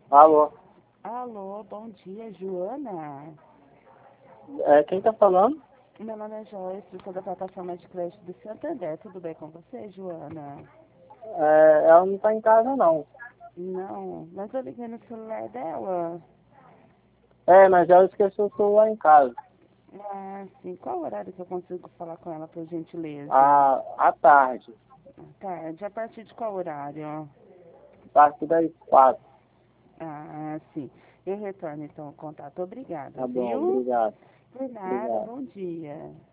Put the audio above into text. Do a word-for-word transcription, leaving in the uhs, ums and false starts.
Alô, Alô, bom dia, Joana. é, quem tá falando? Meu nome é Joyce, sou da plataforma de crédito do Santander. Tudo bem com você, Joana? É, ela não tá em casa, não. Não, mas eu liguei no celular dela. É, mas ela esqueceu o celular em casa. Ah, sim. Qual horário que eu consigo falar com ela, por gentileza? À, à tarde, Tarde. A partir de qual horário? a partir das quatro. Ah, sim. Eu retorno então o contato. Obrigada, Tá bom, viu? obrigado. Por nada, Obrigado. bom dia.